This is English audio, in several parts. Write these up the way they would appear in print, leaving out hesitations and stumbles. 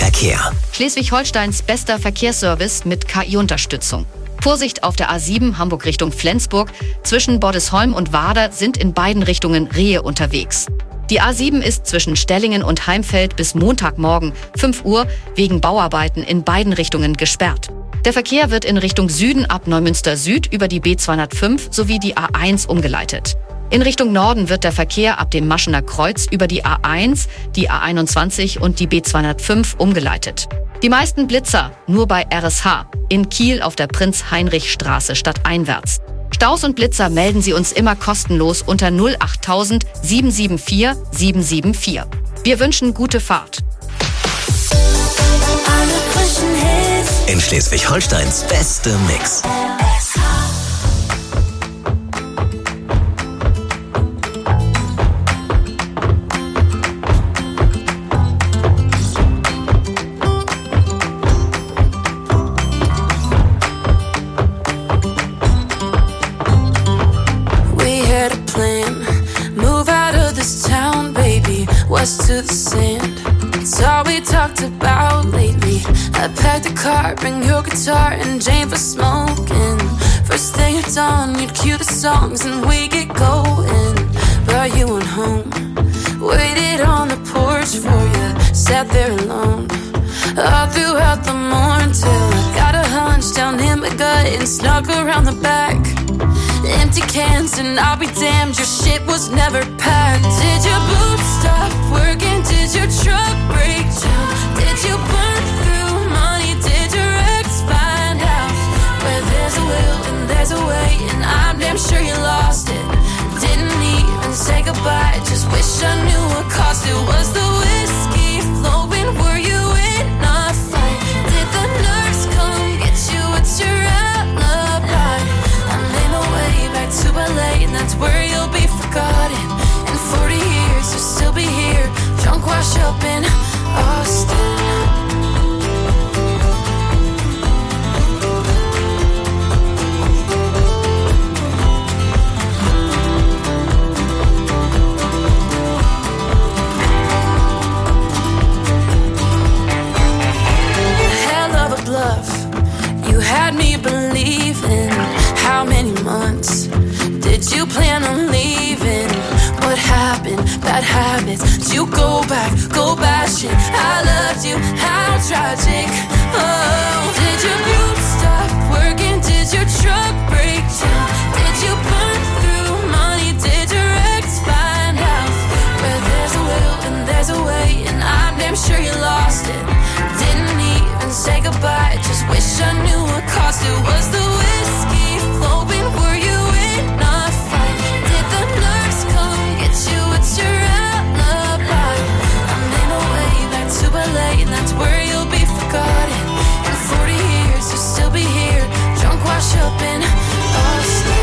Verkehr. Schleswig-Holsteins bester Verkehrsservice mit KI-Unterstützung. Vorsicht auf der A7 Hamburg Richtung Flensburg. Zwischen Bordesholm und Wader sind in beiden Richtungen Rehe unterwegs. Die A7 ist zwischen Stellingen und Heimfeld bis Montagmorgen 5 Uhr wegen Bauarbeiten in beiden Richtungen gesperrt. Der Verkehr wird in Richtung Süden ab Neumünster Süd über die B205 sowie die A1 umgeleitet. In Richtung Norden wird der Verkehr ab dem Maschener Kreuz über die A1, die A21 und die B205 umgeleitet. Die meisten Blitzer nur bei RSH, in Kiel auf der Prinz-Heinrich-Straße stadteinwärts. Staus und Blitzer melden Sie uns immer kostenlos unter 08000 774 774. Wir wünschen gute Fahrt. In Schleswig-Holsteins beste Mix. West to the sand, it's all we talked about lately. I packed a car, bring your guitar and Jane for smoking. First thing at dawn, you'd cue the songs and we get going. Brought you on home, waited on the porch for you, sat there alone all throughout the morning till I got a hunch down in my gut and snuck around the back. Empty cans and I'll be damned, your shit was never packed. Did your boots stop working? Did your truck break down? Did you burn through money? Did your ex find out? Where there's a will and there's a way, and I'm damn sure you lost it. Didn't even say goodbye, just wish I knew what cost it. Was the whiskey flowing? Were you in a fight? Did the nurse come get you? It's your alibi. I'm in a way back to LA, and that's where you'll be forgotten. In 40 years you'll still be here, drunk wash up in Austin. Hell of a bluff, you had me believing. How many months did you plan on leaving? What happened? Bad habits. Did you go back, go bashing? I loved you, how tragic. Oh, did your boots stop working? Did your truck break down? Did you burn through money? Did your ex find out? Where there's a will and there's a way, and I'm damn sure you lost it. Didn't even say goodbye, just wish I knew what cost it. Was the whiskey flowing? Were you in a fight? Did the nurse come get you? It's your alibi. I'm in a way back to LA, and that's where you'll be forgotten. In 40 years you'll still be here, drunk wash up in Austin.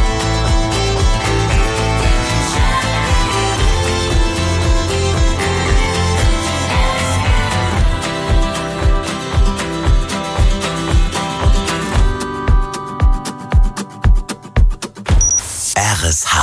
RSH.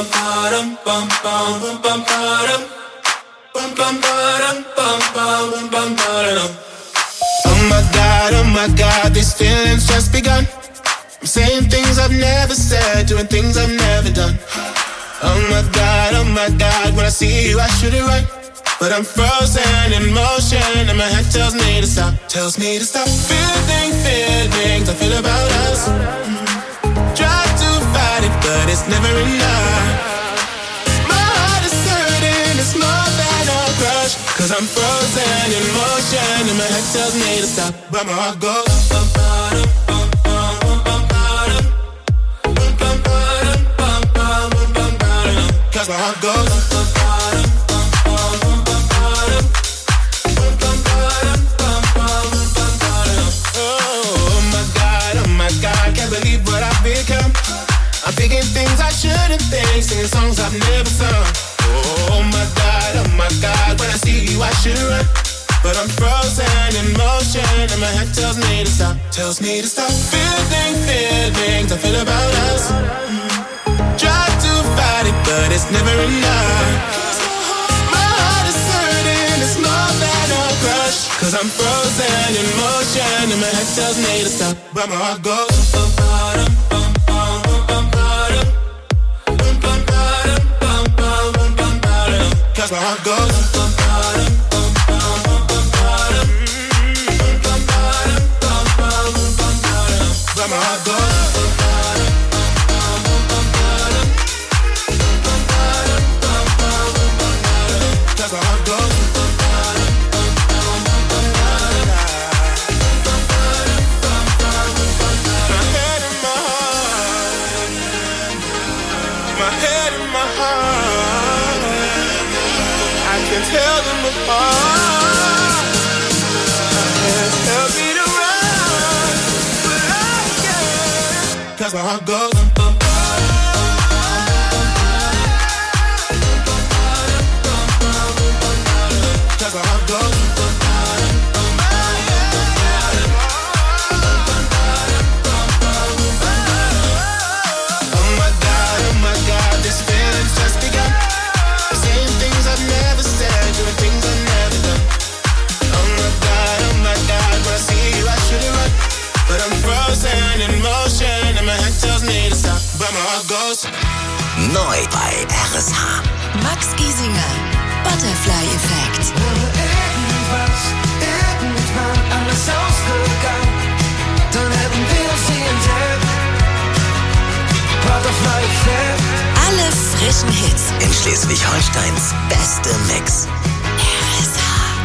Oh my God, these feelings just begun. I'm saying things I've never said, doing things I've never done. Oh my God, when I see you I shoot it right, but I'm frozen in motion and my head tells me to stop. Feeling feelings I feel about us. Try to fight it, but it's never enough. My heart is hurting, it's more than a crush. Cause I'm frozen in motion and my head tells me to stop, but my heart goes. Cause my heart goes. Oh my God, can't believe what I've become. I'm thinking things I shouldn't think, singing songs I've never sung. Oh my God, when I see you I should run, but I'm frozen in motion and my head tells me to stop. Feeling feelings I feel about us. Try to fight it, but it's never enough. My heart is hurting, it's more than a crush. 'Cause I'm frozen in motion and my head tells me to stop, but my heart goes. Cause my heart goes. But my heart goes. Cause my heart goes. My head and my heart. My head and my heart. I can tell them apart. My head tells me to run, but I can't. Cause my heart goes. Cause my heart goes. Oh my God, this feeling's just begun. Saying things I've never said, doing things I've never done. Oh my God, when I see you I should have run. But I'm frozen in motion and my head tells me to stop, but my heart goes. Neu bei RSH. Max Giesinger, Butterfly-Effekt. Irgendwann anders ausgegangen, dann hätten wir uns nie entdeckt. Butterfly-Effekt. Alle frischen Hits. In Schleswig-Holsteins beste Mix. RSH.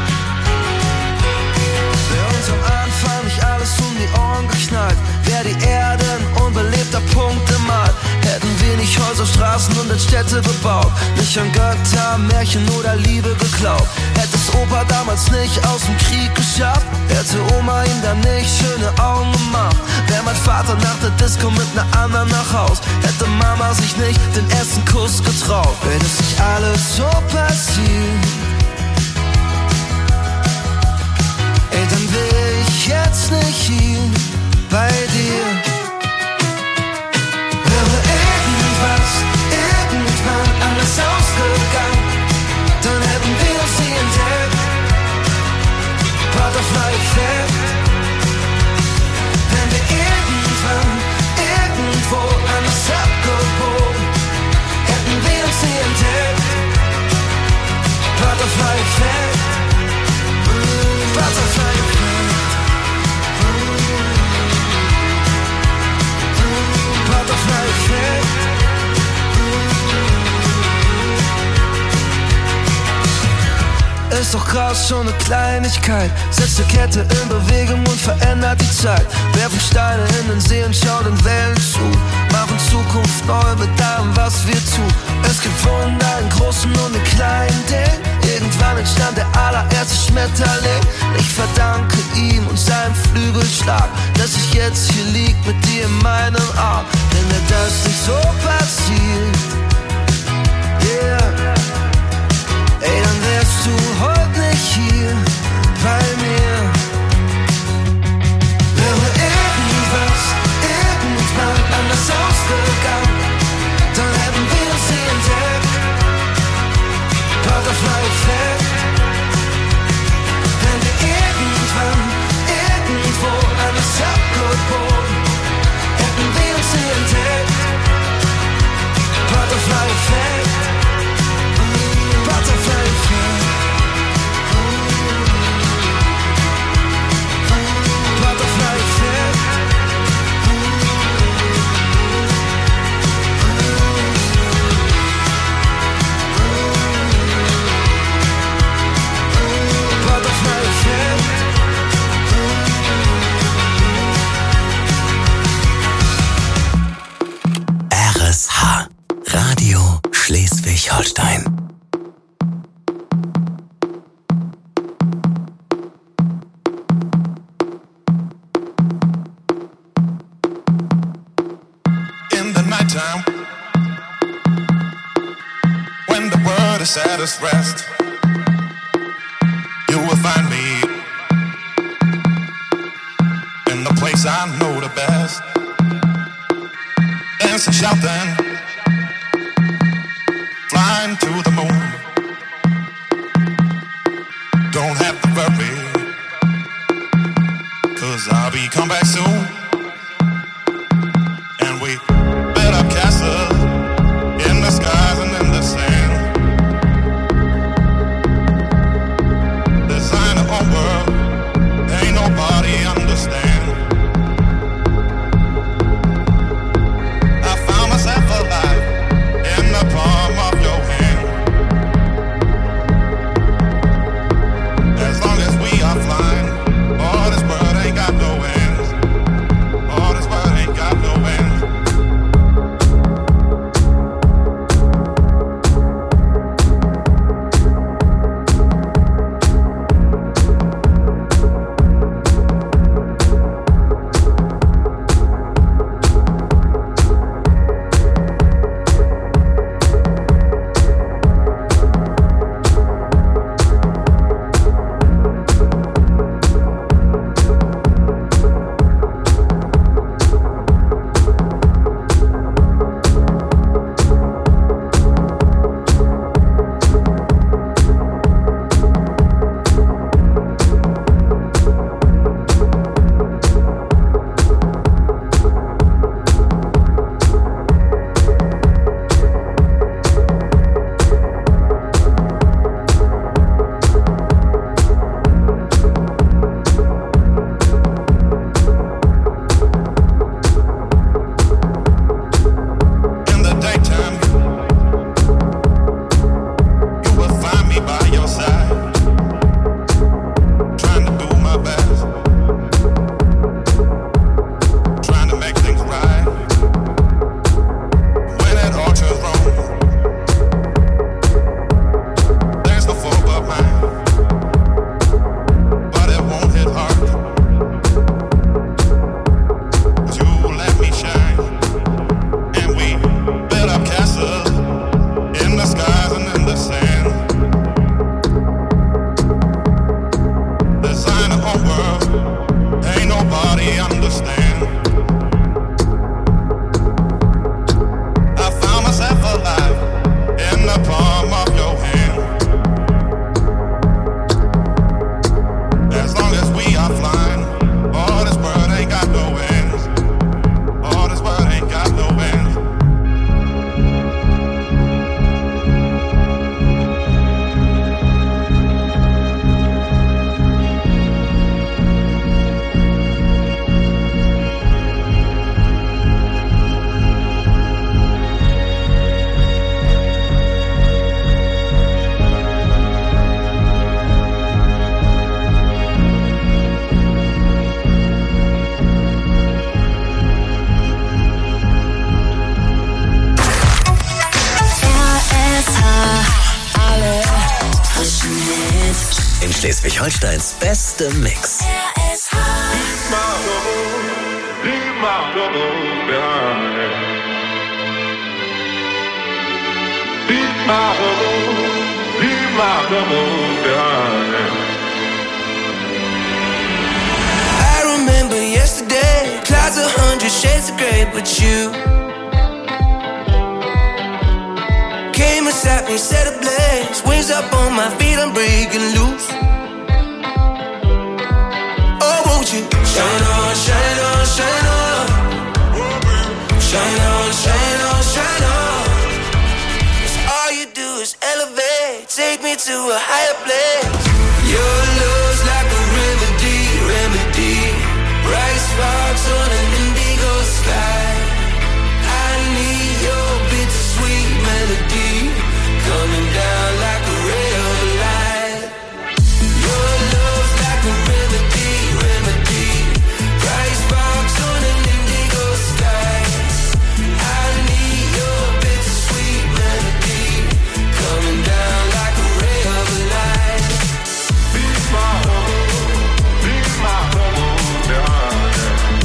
Wär uns am Anfang nicht alles um die Ohren geknallt, wär die Erde ein unbelebter Punkt im All. Hätten wir nicht Häuser, Straßen und Städte bebaut, nicht an Götter, Märchen oder Liebe geglaubt. Hätte es Opa damals nicht aus dem Krieg geschafft, hätte Oma ihm dann nicht schöne Augen gemacht. Wär mein Vater nach der Disco mit ner anderen nach Haus, hätte Mama sich nicht den ersten Kuss getraut. Wenn es nicht alles so passiert, ey, dann wär ich jetzt nicht hier bei dir. Irgendwann anders ausgegangen, dann hätten wir uns nie entdeckt. Butterfly-Effekt. Wenn wir irgendwann, irgendwo anders abgebogen, hätten wir uns nie entdeckt. Butterfly-Effekt. Butterfly-Effekt. Butterfly-Effekt. Ist doch krass, schon eine Kleinigkeit setzt die Kette in Bewegung und verändert die Zeit. Werfen Steine in den See und schauen den Wellen zu, machen Zukunft neu mit allem, was wir tun. Es gibt Wunder in großen und in kleinen Dingen. Irgendwann entstand der allererste Schmetterling. Ich verdanke ihm und seinem Flügelschlag, dass ich jetzt hier lieg mit dir in meinem Arm. Denn wenn das nicht so passiert, yeah, ey, dann wärst du heute nicht hier bei mir. Wäre irgendwann anders ausgegangen, dann hätten wir uns nie entdeckt. Butterfly-Effekt. Wenn wir irgendwann, irgendwo anders abgebogen, hätten wir uns nie entdeckt. Butterfly-Effekt. Butterfly-Effekt. Butterfly-Effekt. Butterfly-Effekt. RSH. Radio Schleswig-Holstein. In the nighttime, when the world is at its rest, you will find me in the place I know the best. Dancing, shouting, flying to the moon. Don't have to worry 'cause I'll be come back soon. And we built up castles in the skies and in the sand. Design a whole world, ain't nobody understand. I found myself alive in the palm of your hand. As long as we are flying, all this world ain't got no end. All this world ain't got no end. Schleswig-Holsteins beste Mix. RSH. Leave my troubles behind. Leave my troubles behind. I remember yesterday, clouds 100 shades of grey, but you came inside me, set ablaze, wings up on my feet, I'm breaking loose. Shine on, shine on, shine on. Shine on, shine on, shine on. 'Cause all you do is elevate, take me to a higher place. Your love's like a remedy, remedy. Bright sparks on an indigo sky. I need your bittersweet melody coming down like a ray of light. Your love's like a remedy, remedy. Bright sparks on an indigo sky. I need your bittersweet melody coming down like a ray of light. Leave my troubles behind.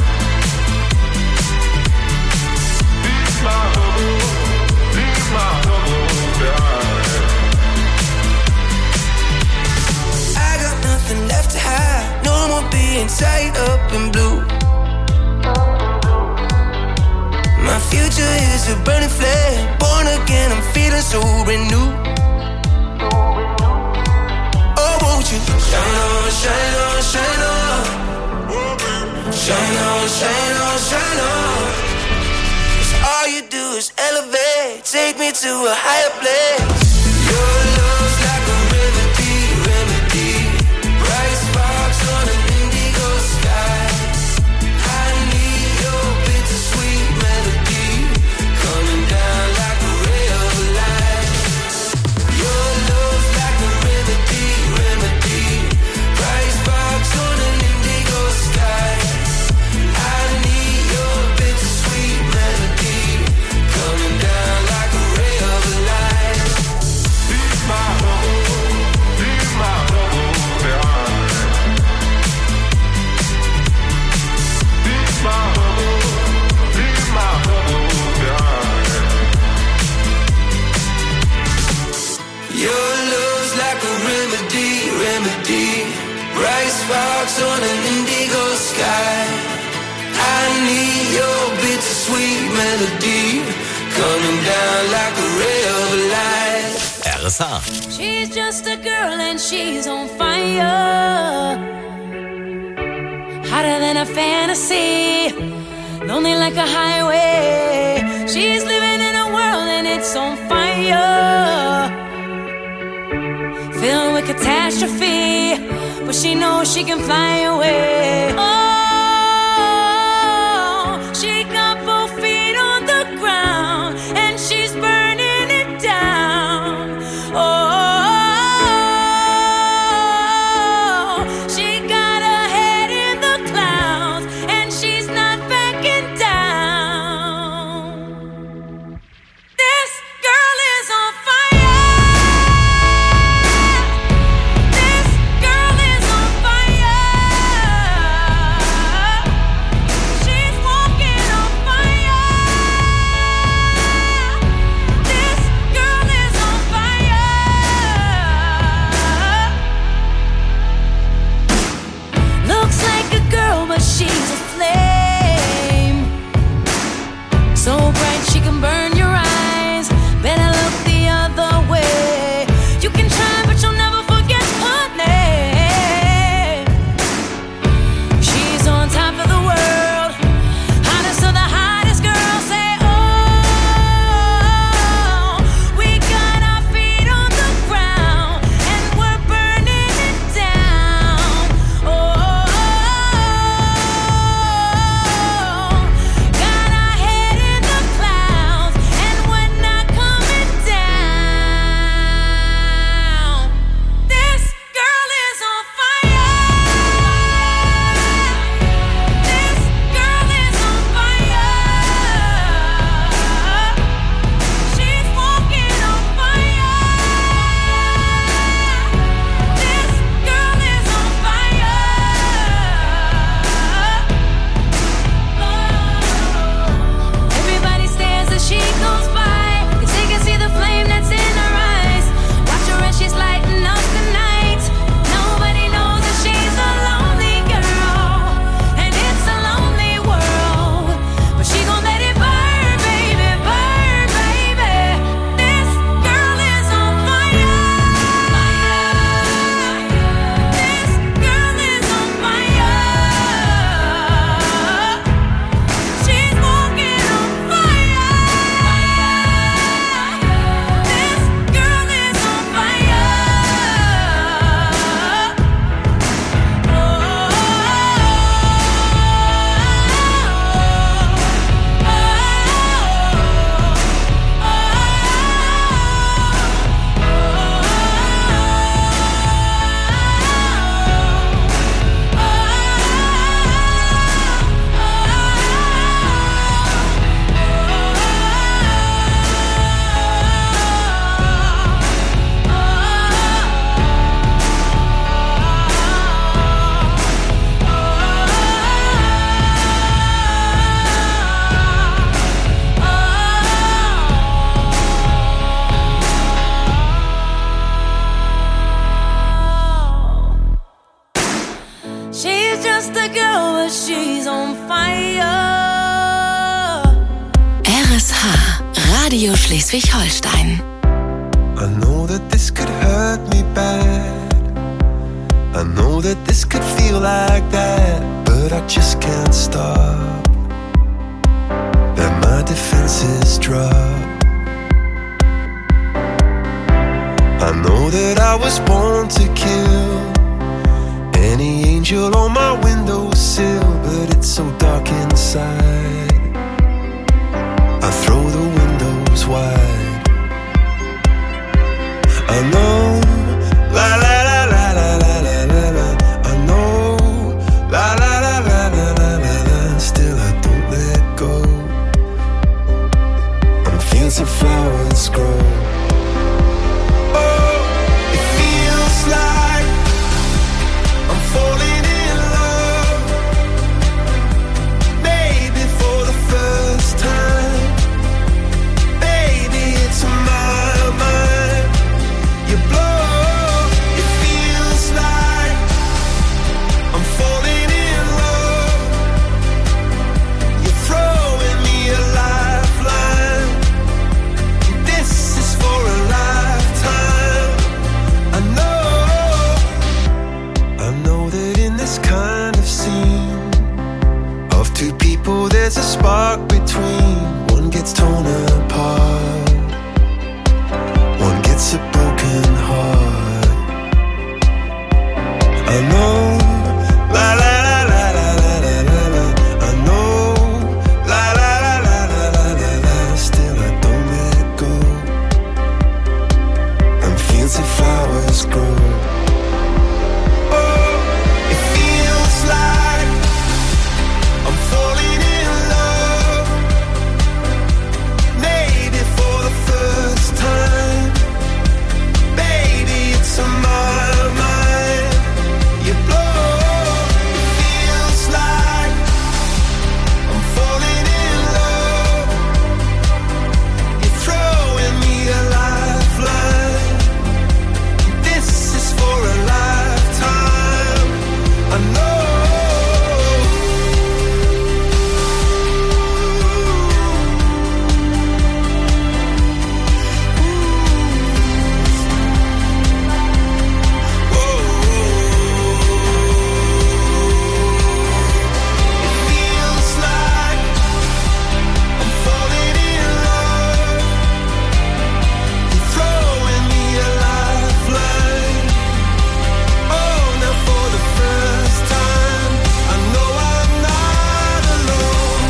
Leave my troubles behind. I got nothing left to hide, no more being tied up in blue. My future is a burning flame, born again, I'm feeling so renewed. Oh, won't you shine on, shine on, shine on. shine on, shine on. 'Cause all you do is elevate, take me to a higher place. Your love's like a remedy, remedy. Bright sparks on an indigo sky. I need your bittersweet melody, coming down like a ray of light. Your love's like a remedy, remedy. Bright sparks on an indigo sky. I need your bittersweet melody, coming down like a ray of light. Leave my trouble behind. Leave my trouble behind. Your love's like a remedy, remedy. Bright sparks on an indigo sky. I need your bittersweet melody, coming down like a ray of light. RSH. She's just a girl and she's on fire. Hotter than a fantasy, lonely like a highway. She's living in a world and it's on fire, filled with catastrophe, but she knows she can fly away. Oh, she got both feet on the ground and she's burning it down. Oh, she got her head in the clouds and she's not backing down. This girl is on fire. This girl is on fire. She's walking on fire. This girl is on fire. Looks like a girl, but she's a flame. So bright she can burn your eyes. Better look the other way. You can try, but you'll never forget her name. She's on top of the world, hottest of the hottest girls. Say, oh, we got our feet on the ground and we're burning it down. Oh, got our head in the clouds and we're not coming down. This girl is on fire. This girl is on fire. She's walking on fire. This girl is on fire. Everybody stares as she goes by, 'cause they can see the flame that's in her eyes. Watch her as she's lighting up the night. Nobody knows that she's a lonely girl, and it's a lonely world. But she gon' let it burn, baby, burn, baby. This girl is on fire. This girl is on fire. She's walking on fire. This girl is on fire. She's just a girl, but she's on fire. RSH, Radio Schleswig-Holstein. I know that this could hurt me bad. I know that this could feel like that, but I just can't stop. That my defenses drop. I know that I was born to kill any angel on my windowsill, but it's so dark inside. I throw the windows wide. I know, la la la la la la la la la. I know, la la la la la la la la. Still I don't let go. I'm fancy flowers grow. Oh, it feels like I'm falling in love. Maybe for the first time. Baby, it's my mind. You blow. It feels like I'm falling in love. You're throwing me a lifeline. This is for a lifetime. I know that in this kind of scene of two people there's a spark between. One gets torn apart, one gets a broken heart. I know, la la la la la la la la la. I know, la la la la la la la la. Still I don't let go. And fancy flowers grow. Oh, it feels like I'm falling in love. Maybe for the first time. Baby, it's on my mind. You blow. It feels like I'm falling in love. You're throwing me a lifeline. This is for a lifetime. I know. It feels like I'm falling in love. You're throwing me a lifeline. Oh, now for the first time, I know I'm not alone.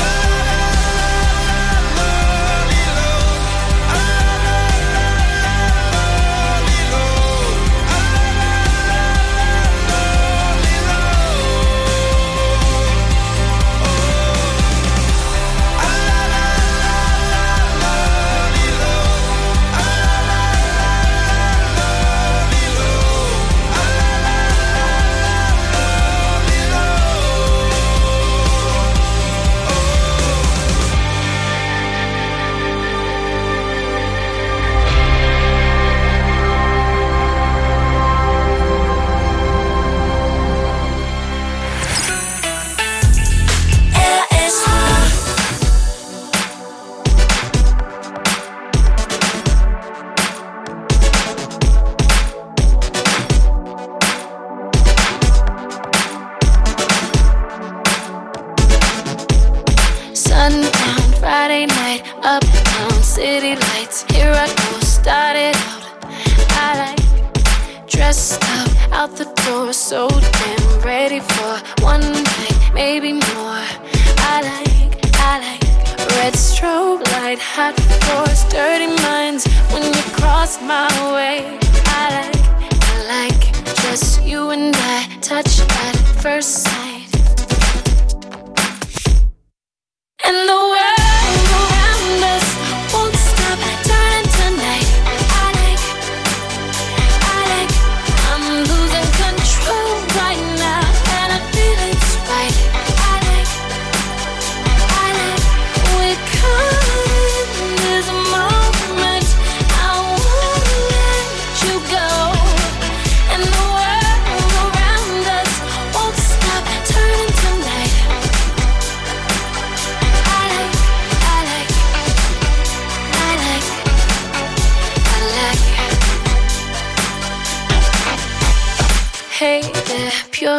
Sundown, Friday night, uptown, city lights. Here I go, started out. I like dressed up, out the door, so damn ready for one night, maybe more. I like red strobe light, hot floors, dirty minds. When you cross my way, I like just you and I, touch at first sight. And the world around us won't stop turning tonight. I like, I'm losing control right now, and I feel it's right. I like, we're caught in this moment. I won't let you go. And the world around us won't stop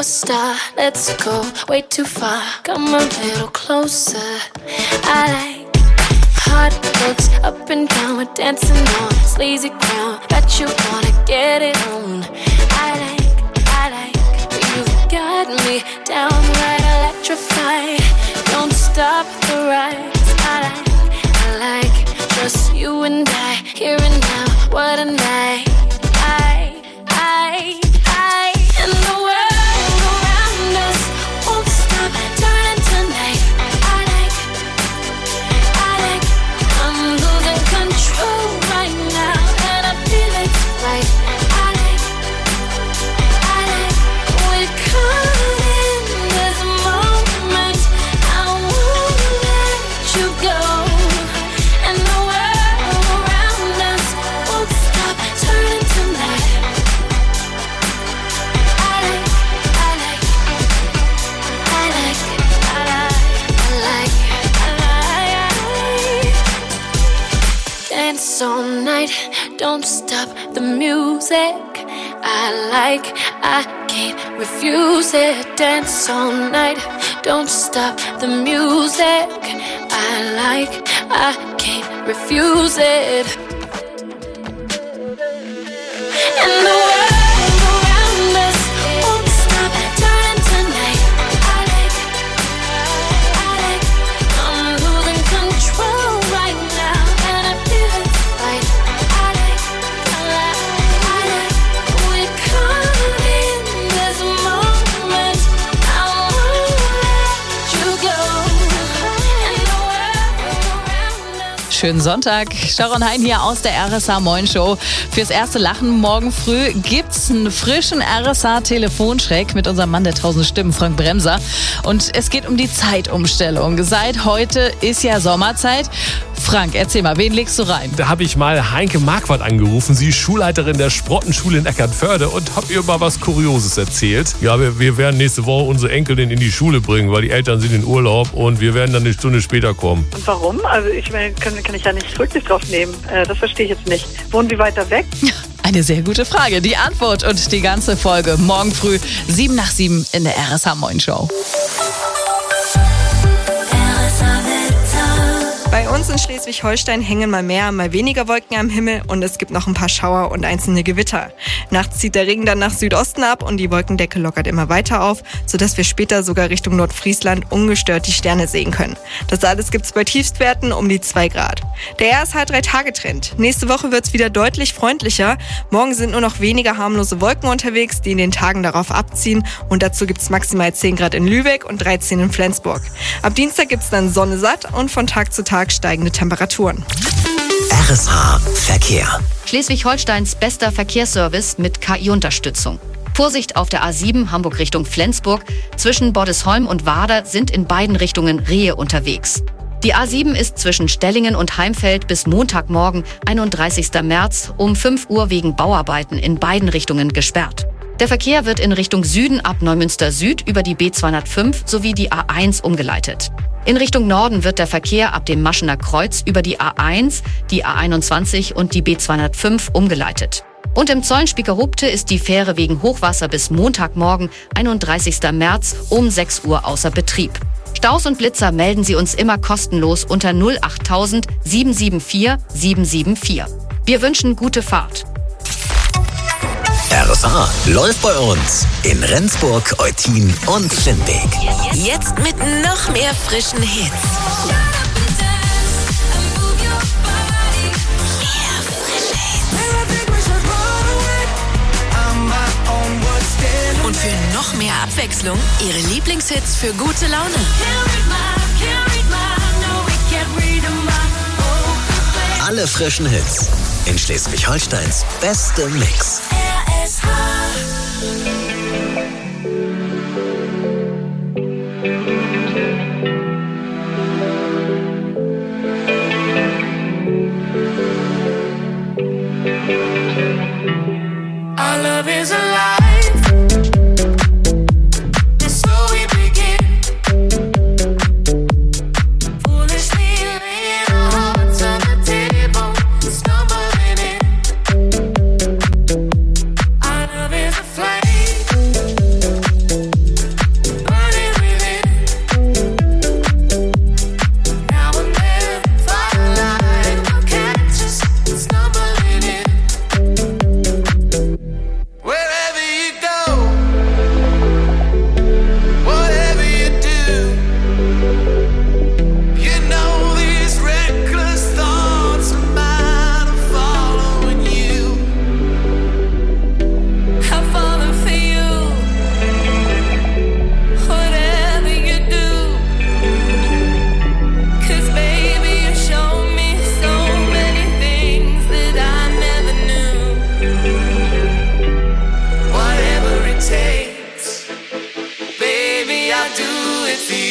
North Star, let's go way too far. Come a little closer. I like hot looks up and down, we're dancing on sleazy ground. Bet you wanna get it on. I like, you've got me downright electrified. Don't stop the rise. I like, just you and I, here and now, what a night. And the world around us won't stop turning tonight. I like, I'm losing control right now, and I feel it's right. I like, we're caught in this moment. I won't let you go. And the world around us won't stop turning tonight. Dance all night, don't stop the music. I can't refuse it. Dance all night, don't stop the music. I can't refuse it. And the world around us won't stop turning tonight. I like, I'm losing control right now, and I feel it's right. I like, we're caught in this moment. I won't let you go. And the world around us. Schönen Sonntag. Sharon Hein hier aus der RSH Moin Show. Fürs erste Lachen morgen früh gibt's einen frischen RSH Telefonschreck mit unserem Mann der 1000 Stimmen, Frank Bremser. Und es geht um die Zeitumstellung. Seit heute ist ja Sommerzeit. Frank, erzähl mal, wen legst du rein? Da habe ich mal Heinke Marquardt angerufen. Sie ist Schulleiterin der Sprottenschule in Eckernförde und habe ihr mal was Kurioses erzählt. Ja, wir werden nächste Woche unsere Enkelin in die Schule bringen, weil die Eltern sind in Urlaub und wir werden dann eine Stunde später kommen. Und warum? Also ich meine, kann ich ja nicht Rücksicht drauf nehmen. Das verstehe ich jetzt nicht. Wohnen Sie weiter weg? Eine sehr gute Frage. Die Antwort und die ganze Folge morgen früh 7 nach 7 in der RSH Moin Show. Bei uns in Schleswig-Holstein hängen mal mehr, mal weniger Wolken am Himmel und es gibt noch ein paar Schauer und einzelne Gewitter. Nachts zieht der Regen dann nach Südosten ab und die Wolkendecke lockert immer weiter auf, sodass wir später sogar Richtung Nordfriesland ungestört die Sterne sehen können. Das alles gibt's bei Tiefstwerten um die 2 Grad. Der RSH-3-Tage-Trend. Nächste Woche wird's wieder deutlich freundlicher. Morgen sind nur noch weniger harmlose Wolken unterwegs, die in den Tagen darauf abziehen und dazu gibt's maximal 10 Grad in Lübeck und 13 in Flensburg. Ab Dienstag gibt's dann Sonne satt und von Tag zu Tag steigende Temperaturen. RSH Verkehr. Schleswig-Holsteins bester Verkehrsservice mit KI-Unterstützung. Vorsicht auf der A7 Hamburg Richtung Flensburg. Zwischen Bordesholm und Wader sind in beiden Richtungen Rehe unterwegs. Die A7 ist zwischen Stellingen und Heimfeld bis Montagmorgen, 31. März, um 5 Uhr wegen Bauarbeiten in beiden Richtungen gesperrt. Der Verkehr wird in Richtung Süden ab Neumünster Süd über die B205 sowie die A1 umgeleitet. In Richtung Norden wird der Verkehr ab dem Maschener Kreuz über die A1, die A21 und die B205 umgeleitet. Und im Zollen-Spiekerupte ist die Fähre wegen Hochwasser bis Montagmorgen, 31. März, um 6 Uhr außer Betrieb. Staus und Blitzer melden Sie uns immer kostenlos unter 08000 774 774. Wir wünschen gute Fahrt. RSH läuft bei uns in Rendsburg, Eutin und Schlindweg. Jetzt mit noch mehr frischen Hits. Mehr frische Hits. Und für noch mehr Abwechslung, Ihre Lieblingshits für gute Laune. Alle frischen Hits in Schleswig-Holsteins beste Mix. Our love is alive. And so we begin. Foolishly laying our hearts on the table, stumbling in.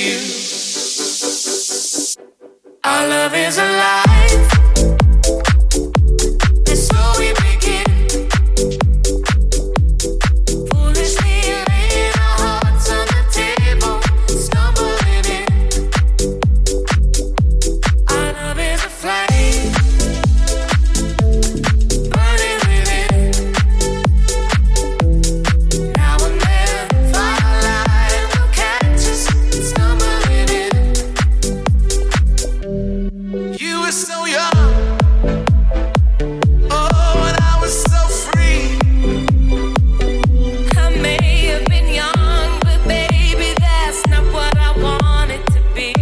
you. Our love is alive. And so we begin. Foolishly laying our hearts on the table, stumbling in. Our love is a flame, burning within. Now and then, firelight will catch us stumbling in. You were so young, oh, and I was so free. I may have been young, but baby, that's not what I wanted to be.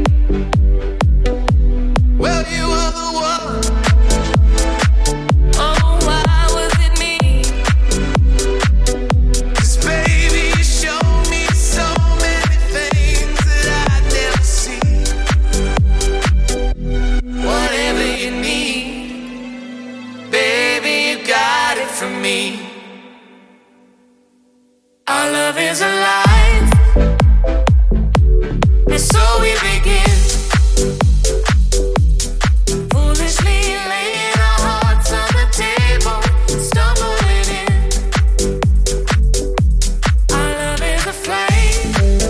Well, you were the one. Oh, why was it me? 'Cause baby, you showed me so many things that I'd never see. Whatever you need, baby, you got it from me. Our love is alive, and so we begin. Foolishly laying our hearts on the table, stumbling in. Our love is a flame,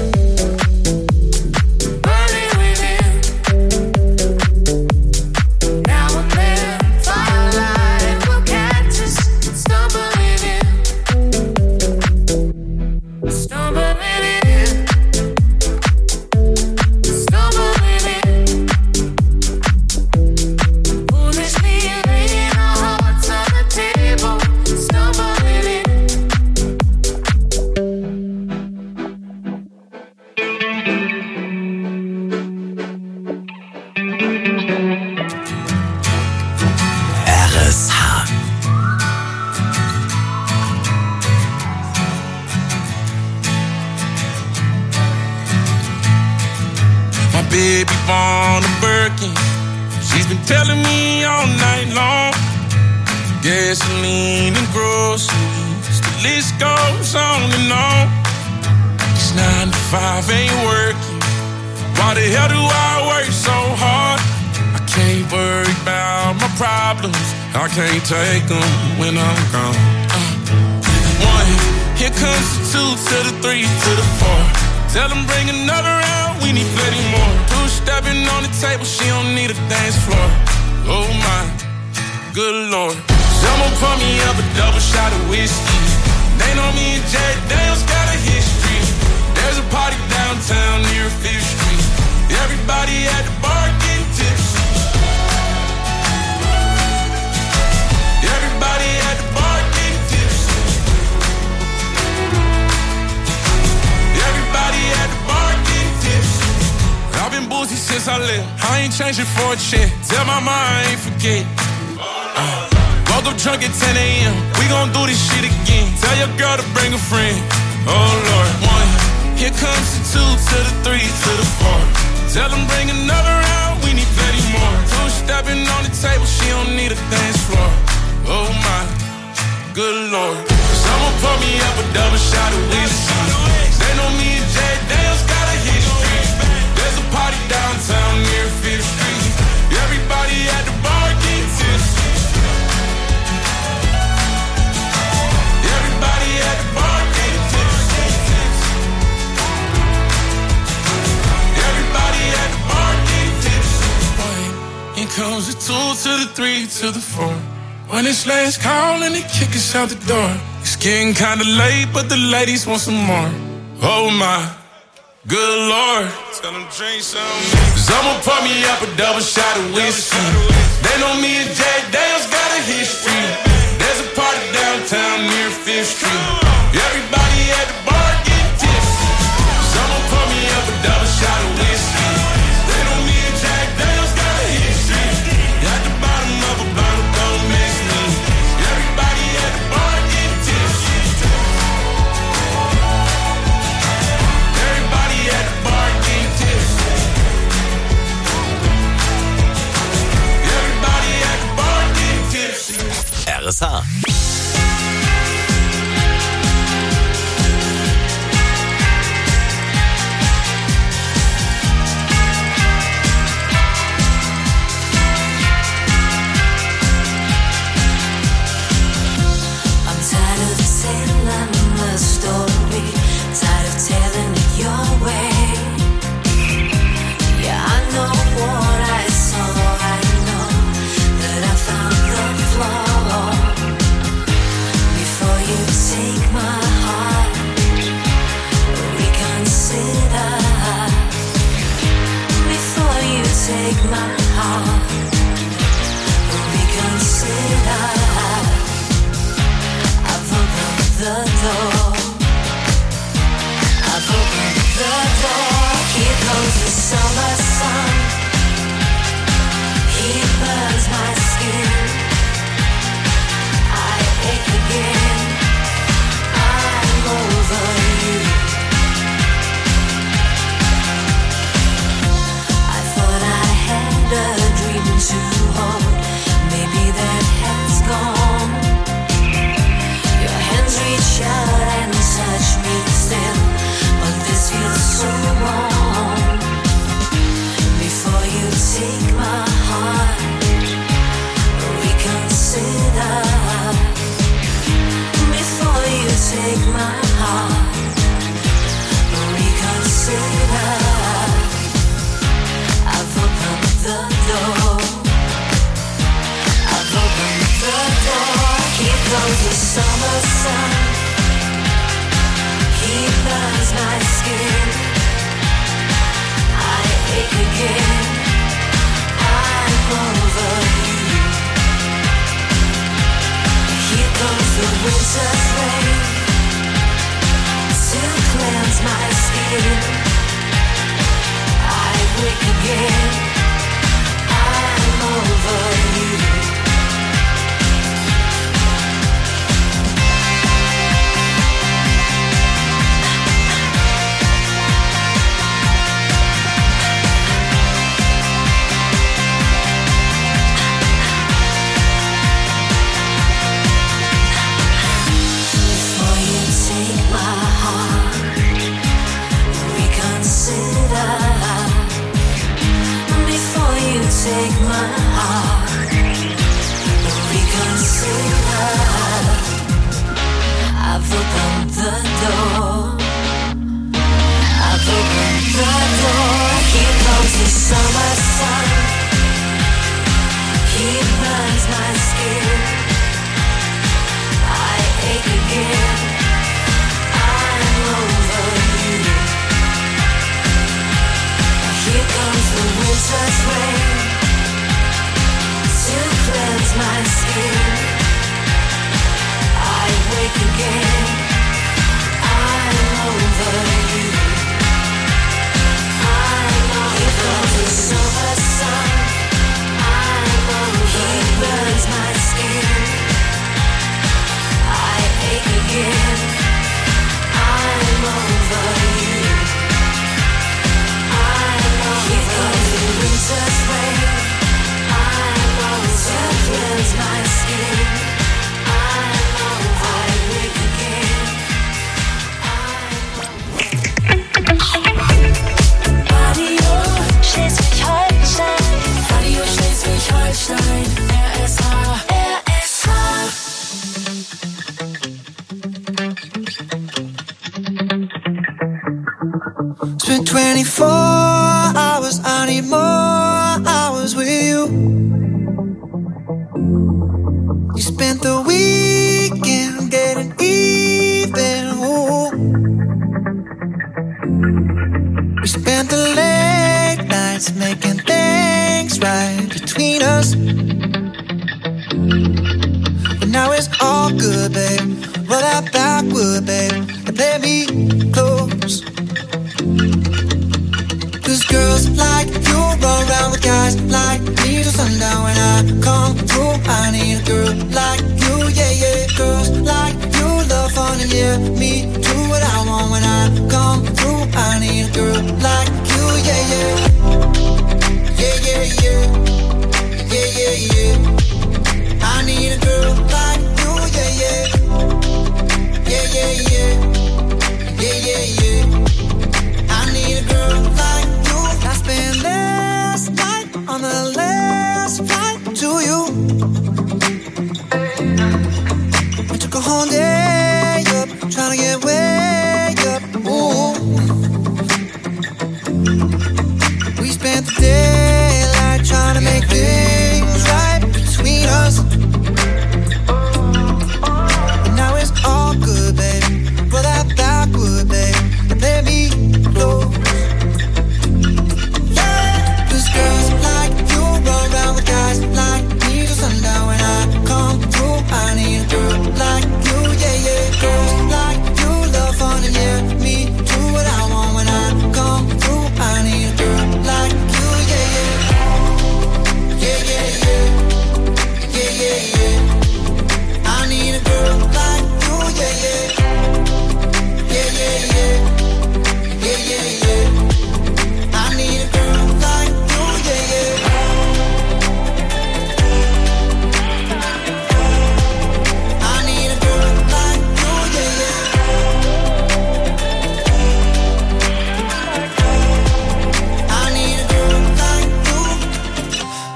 burning within. Now and then, firelight will catch us stumbling in. Stumbling in. Stumbling in. Foolishly laying our hearts on the table, stumbling in. RSH. My baby born a Birkin. She's been telling me all night long. Gasoline and groceries, the list goes on and on. It's 9 to 5, ain't working. Why the hell do I work so hard? I can't worry about my problems. I can't take them when I'm gone. 1, here comes the 2 to the 3 to the 4. Tell them bring another round, we need plenty more. 2 stepping on the table, she don't need a dance floor. Oh my, good Lord. Someone pour me up a double shot of whiskey. They know me and Jack Daniels got a history. There's a party downtown near 5th Street. Everybody at the bar getting tipsy. Everybody at the bar getting tipsy. Everybody at the bar getting tipsy. I've been boozy since I left. I ain't changing for a check. Tell my mom I ain't forget. Woke up drunk at 10 a.m. We gon' do this shit again. Tell your girl to bring a friend. Oh Lord. 1, here comes the 2 to the 3 to the 4. Tell them bring another round, we need plenty more. 2 stepping on the table, she don't need a dance floor. Oh my, good Lord. Someone pour me up a double shot of whiskey. They know me and Jack Daniels got a history. There's a party downtown near 5th Street. Everybody at the bar getting tipsy. Everybody at the bar getting tipsy. Everybody at the bar getting tipsy. Here comes the 2 to the 3 to the 4. When it's last call and they kick us out the door. It's getting kinda late, but the ladies want some more. Oh my, good Lord. Tell them drink some. Someone pour me up a double shot of whiskey. They know me and Jack Daniels got a history. There's a party downtown near 5th Street. Everybody at the bar getting tipsy. Someone pour me up a double shot of whiskey. They know me and Jack Daniels got a history. At the bottom of a bottle, don't miss me. Everybody at the bar getting tipsy. Everybody at the bar getting tipsy. Everybody at the bar getting tipsy. RSH. the door. I've opened the door. Here comes the summer sun. He burns my skin. I ache again. I'm over you. I thought I had a dream to hold. Maybe that has gone. Your hands reach out and touch me still, but this feels so wrong. Before you take my heart, reconsider. Before you take my heart, reconsider. I've opened the door. I've opened the door. Here comes the summer sun. He burns my skin. I ache again. I'm over you. Here comes the winter's rain to cleanse my skin. I wake again. I'm over you. Before you take my heart, reconsider. Before you take my heart, reconsider. I've opened the door. I've opened the door. Here comes the summer sun. He burns my skin. I ache again. I'm over you. Here comes the winter's rain to cleanse my skin. I wake again. I'm over you. Here comes the summer sun. I'm over you. He burns my skin. I ache again. I'm over you. Here comes the winter's rain. I'm over to cleanse my skin. I'm over. I wake again. Radio Schleswig-Holstein. Radio Schleswig-Holstein. RSH. It's been 24 hours, I need more hours with you. You spent the weekend getting even, ooh. We spent the late nights making things right between us. But now it's all good, babe. Roll that backward, babe, and play me close. Cause girls like you run around with guys like me till sundown. When I come through, I need a girl like you, yeah, yeah. Girls like you love fun and yeah, me do what I want. When I come through, I need a girl like you, yeah, yeah. Yeah, yeah, yeah. Yeah, yeah, yeah. I need a girl like you, yeah, yeah. Yeah, yeah, yeah. Yeah, yeah, yeah. I need a girl like you. I spent last night on the last flight to you. I took a whole day up trying to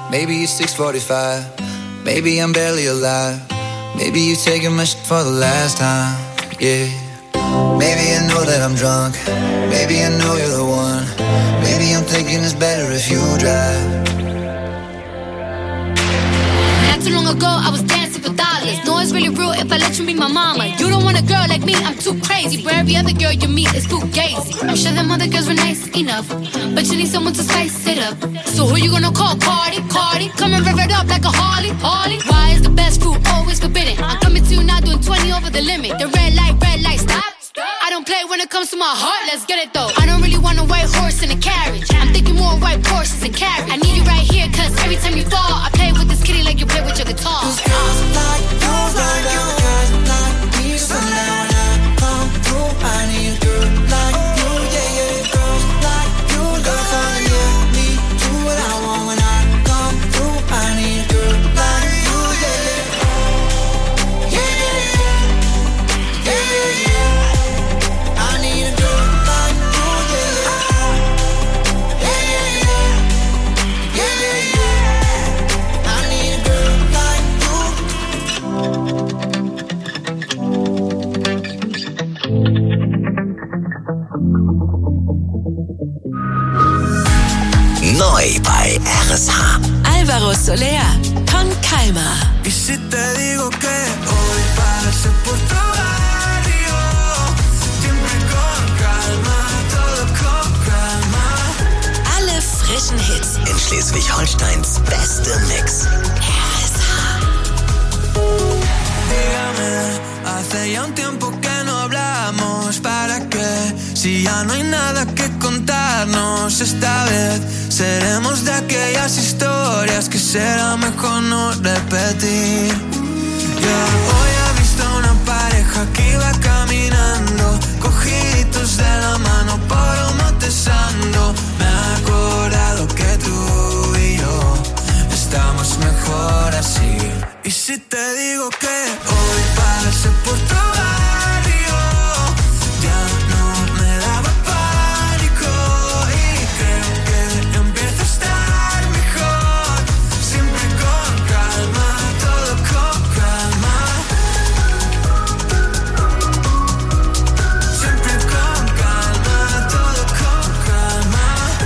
Maybe it's 6:45. Maybe I'm barely alive. Maybe you taking my shit for the last time. Yeah. Maybe I know that I'm drunk. Maybe I know you're the one. Maybe I'm thinking it's better if you drive. Not too long ago, I was dancing for dollars. No, it's really real if I let you be my mama. You don't want a girl like me, I'm too crazy. Where every other girl you meet is too gazy. I'm sure them other girls were nice enough, but you need someone to spice it up. So who you gonna call? Cardi? Come and rev it up like a Harley. Why is the best fruit always forbidden? I'm coming to you now doing 20 over the limit. The red light, stop. I don't play when it comes to my heart, let's get it though. I don't really want a white horse in a carriage. I'm thinking more white horses and carriage. I need you right here, cause every time you fall, I play with this kitty like you play with your guitar. Cause girls like you, girls like me. So now when I come through, I need a girl like you, yeah. Girls like you, girls like me. Do what I want when I come through. I need a girl like you, yeah. I need a girl like you, yeah. I need a girl like Neu bei RSH. Alvaro Soler con Calma. Y si te digo que hoy pasé por tu barrio, siempre con calma, todo con calma. Alle frischen Hits In Schleswig-Holsteins beste Mix. Dígame, hace ya un tiempo que no hablamos. ¿Para qué? Si ya no hay nada que contarnos. Esta vez seremos de aquellas historias que será mejor no repetir. Yo hoy he visto una pareja que iba caminando, cogiditos de la mano por un matezando. Me he acordado que tú y yo estamos mejor así. Y si te digo que hoy pasé por tu barrio, ya no me daba pánico y creo que empieza a estar mejor. Siempre con calma, todo con calma. Siempre con calma, todo con calma.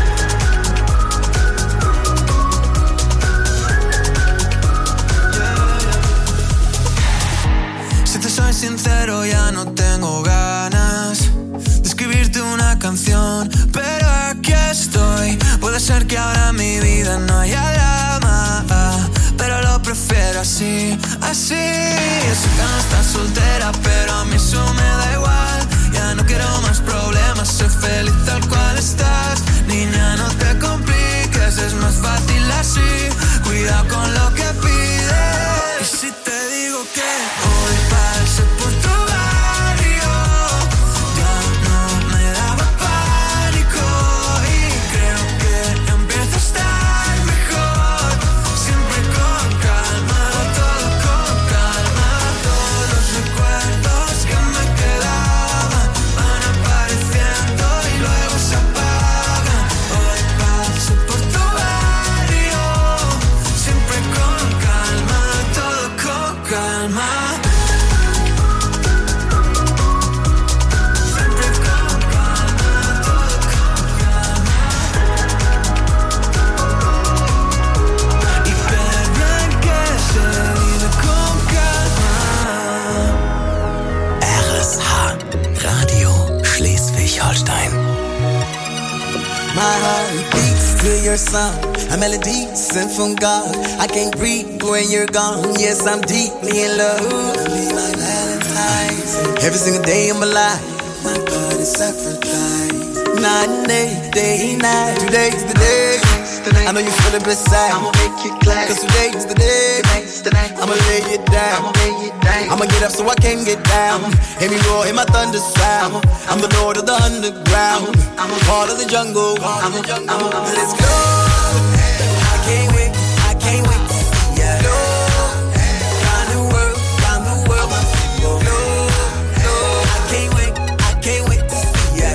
Si te soy sincero, ya no tengo ganas de escribirte una canción, pero aquí estoy. Puede ser que ahora en mi vida no haya drama, pero lo prefiero así, así. Yo sé que no estás soltera, pero a mí eso me da igual. Ya no quiero más problemas, soy feliz tal cual estás. Niña, no te compliques, es más fácil así. Cuidado con lo que pides. Y si te digo que hoy pasé por tu barrio, ya no me daba pánico y creo que empieza a estar mejor. Siempre con calma, todo con calma. Todos los recuerdos que me quedaban van apareciendo y luego se apagan. Hoy pasé por tu barrio, siempre con calma, todo con calma. Siempre con calma, todo con calma. Y qué bien que se vive con calma. RSH. Radio Schleswig-Holstein. My heart beats to your song, a melody sent from God. I can't breathe when you're gone. Yes, I'm deeply in love. Be my Valentine. Every single day of my life, my God is sacrificed. Night and day and night. Today's the day. I know you feel it beside. I'ma make you glad. Cause today's the day. I'ma lay it down. I'ma get up so I can get down. Hear me roar, hear my thunder sound. I'm the lord of the underground. I'm a part of the jungle. Let's go. I can't wait to see ya. Round the world. I can't wait to see ya.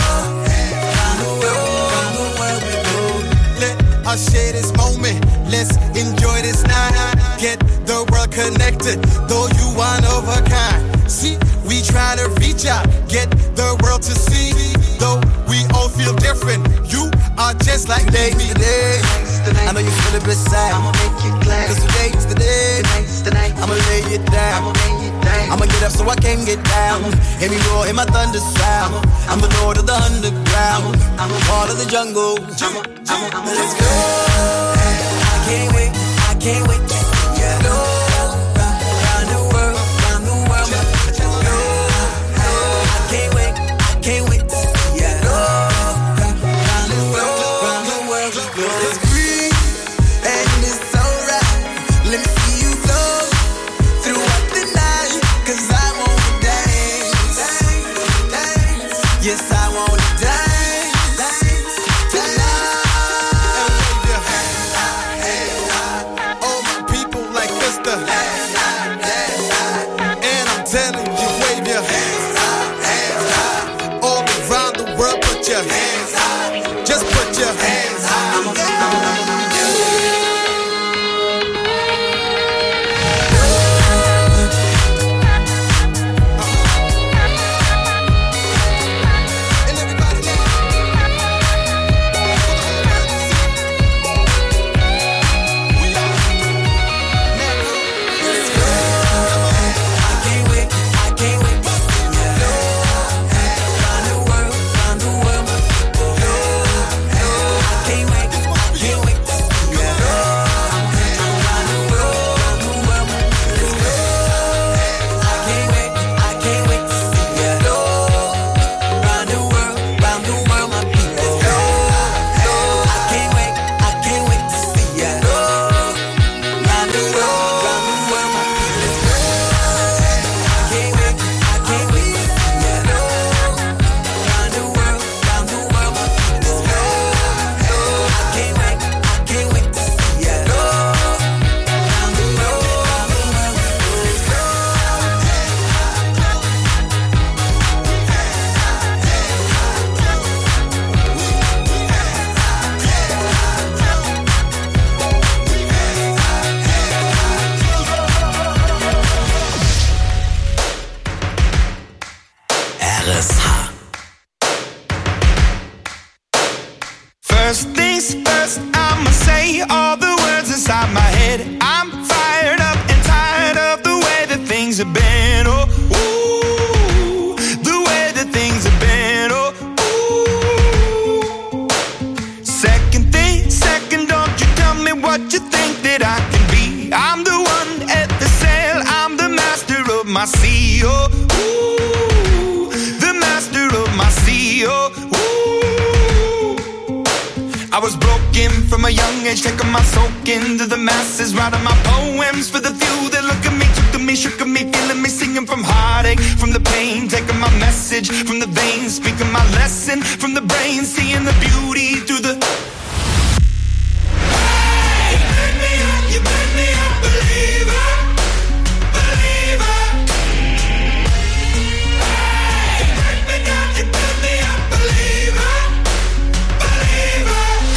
Round the world we go. Let us share this moment. Let's connected, though you one of a kind. See, we try to reach out, get the world to see. Though we all feel different, you are just like me. Today, I know you feel a bit sad. I'ma make you glad. Cause today's the day. I'ma lay it down. I'ma get up so I can get down. Hear me roar, hear my thunder sound. I'm the lord of the underground. I'm a part of the jungle. Let's go. I can't wait. I can't wait. Yeah. Round the world, round the world. I can't wait. I can't wait. Yeah. Round the world, round the world. It's green and it's alright. Let me see you flow throughout the night. 'Cause I wanna dance. Yes, I wanna dance tonight. All my people like Mr. And I'm telling you, wave your hands up. All around the world, put your hands up. Just put your hands up. First things first, I'ma say all the words inside my head. I'm fired up and tired of the way that things have been. Oh, ooh, the way that things have been. Oh, ooh. Second thing, second, don't you tell me what you think that I can be. I'm the one at the sail, I'm the master of my sea. Oh, ooh, the master of my sea. Oh, I was broken from a young age, taking my soak into the masses, writing my poems for the few that look at me, took to me, shook at me, feeling me, singing from heartache, from the pain, taking my message from the veins, speaking my lesson from the brain, seeing the beauty through the... Hey, you make me a believer, believer. Hey, you break me down, you build me a believer, believer.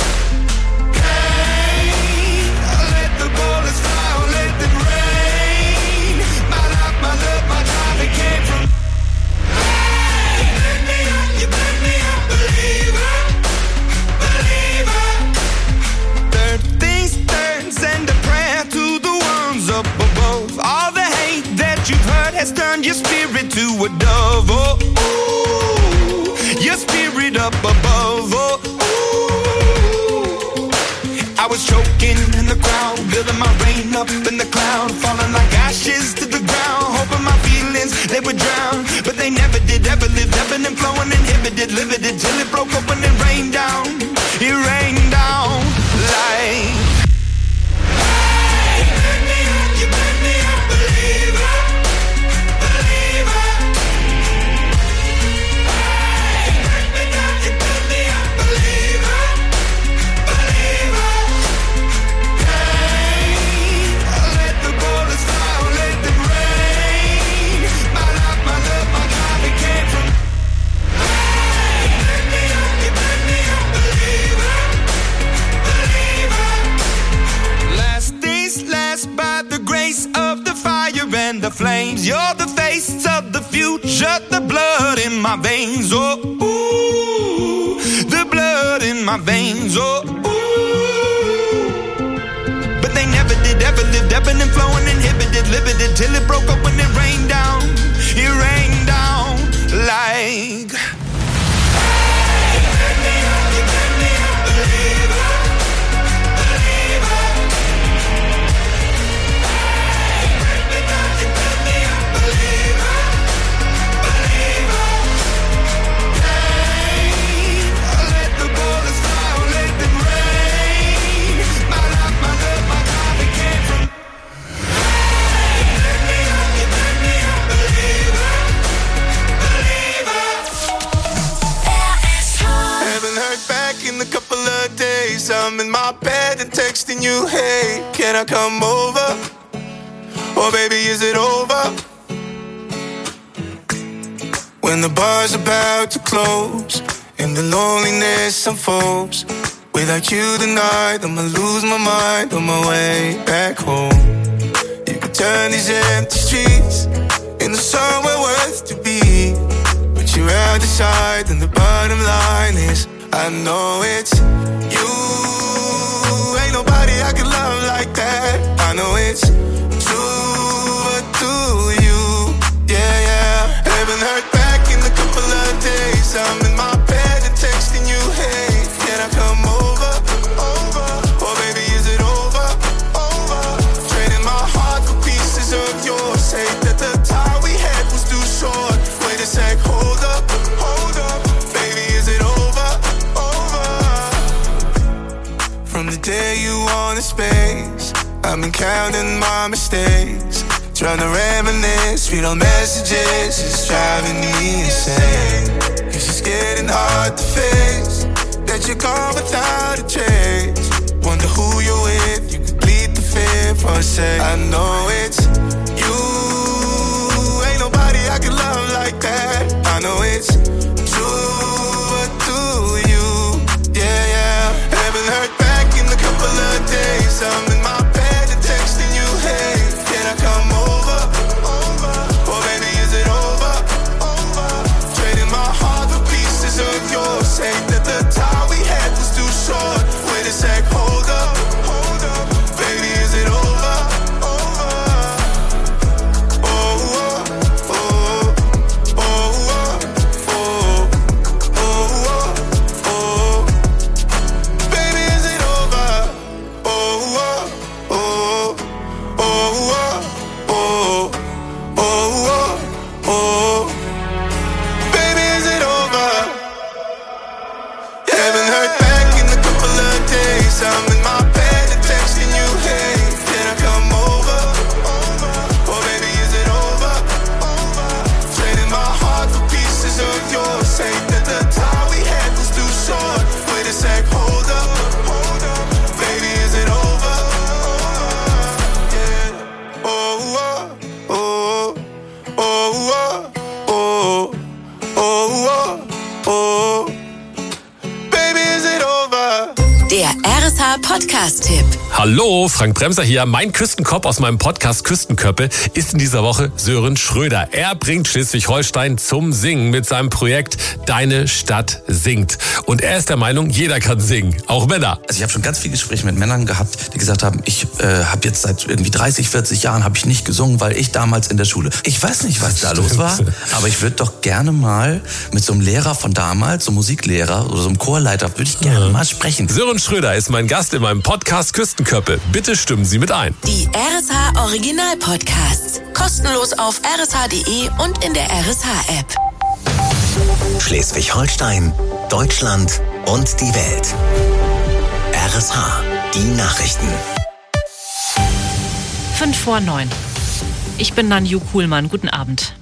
Turn your spirit to a dove, oh, ooh, your spirit up above, oh, ooh. I was choking in the crowd, building my rain up in the cloud, falling like ashes to the ground, hoping my feelings, they would drown, but they never did, ever lived, ebbing and flowing, inhibited, limited, till it broke open and rained down, it rained down like... You made me a believer. My love, my God, it came from. Hey, 'cause you're the face of the future, the blood in my veins, oh, ooh, the blood in my veins, oh, ooh. But they never did, ever lived, ebbing and flowing, inhibited, limited, till it broke up when it rained down like... I'm in my bed and texting you, hey, can I come over? Or baby, is it over? When the bar's about to close and the loneliness unfolds, without you tonight, I'ma lose my mind on my way back home. You can turn these empty streets into somewhere worth to be, but you're out the side and the bottom line is, I know it's you. Ain't nobody I can love like that. I know it's true, but do you? Yeah, yeah. Haven't heard back in a couple of days. I'm in my bed and texting you, hey, can I come over? Or baby, is it over? Trading my heart for pieces of yours. Say that the time we had was too short. Wait a sec, hold up. Baby, is it over? From the day you wanted space, I've been counting my mistakes, trying to reminisce, read all messages, it's driving me insane. Cause it's getting hard to face that you're gone without a trace. Wonder who you're with, you could bleed the fear for a sec. I know it's you, ain't nobody I can love like that. I know it's true, but do you? Yeah, yeah. Haven't heard back in a couple of days. I'm in my bed and texting you, hey, can I come over? Or baby, is it over? Trading my heart for pieces of yours. Say that the time we had was too short. Wait a sec, hold up. Baby, is it over? I'm in my bed and texting you, hey, can I come over? Or baby, is it over? Trading my heart for pieces of yours. Say that the time we had was too short. Wait a sec, hold up. Baby, is it over? Yeah. Baby, is it over? Der RSH Podcast-Tipp. Hallo, Frank Bremser hier. Mein Küstenkopf aus meinem Podcast Küstenköppe ist in dieser Woche Sören Schröder. Er bringt Schleswig-Holstein zum Singen mit seinem Projekt Deine Stadt singt. Und er ist der Meinung, jeder kann singen, auch Männer. Also ich habe schon ganz viele Gespräche mit Männern gehabt, die gesagt haben, ich habe jetzt seit irgendwie 30, 40 Jahren habe ich nicht gesungen, weil ich damals in der Schule. Ich weiß nicht, was da los war, aber ich würde doch gerne mal mit so einem Lehrer von damals, so einem Musiklehrer oder so einem Chorleiter, würde ich gerne mal sprechen. Sören Schröder ist mein Gast in meinem Podcast Küstenköppe. Bitte stimmen Sie mit ein. Die RSH Original Podcasts. Kostenlos auf rsh.de und in der RSH-App. Schleswig-Holstein, Deutschland und die Welt. RSH, die Nachrichten. 8:55. Ich bin Nanju Kuhlmann. Guten Abend.